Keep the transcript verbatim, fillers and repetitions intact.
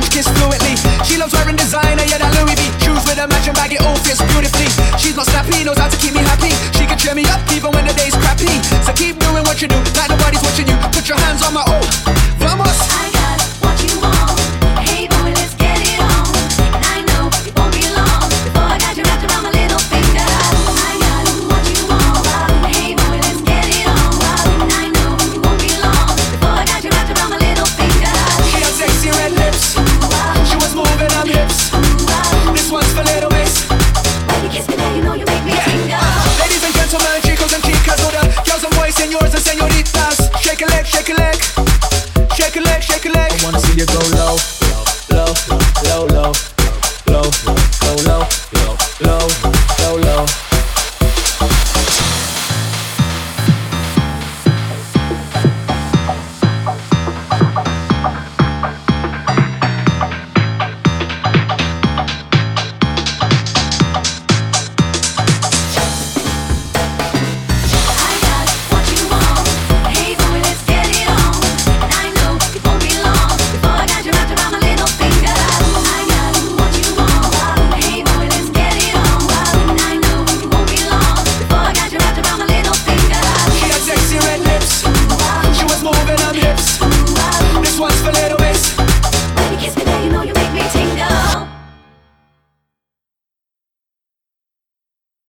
French kiss fluently. She loves wearing designer, yeah, that Louis V. Shoes with a matching bag, it all fits beautifully. She's not snappy, knows how to keep me happy. She can cheer me up even when the day's crappy. So keep doing what you do, like nobody's watching you. Put your hands on my oh.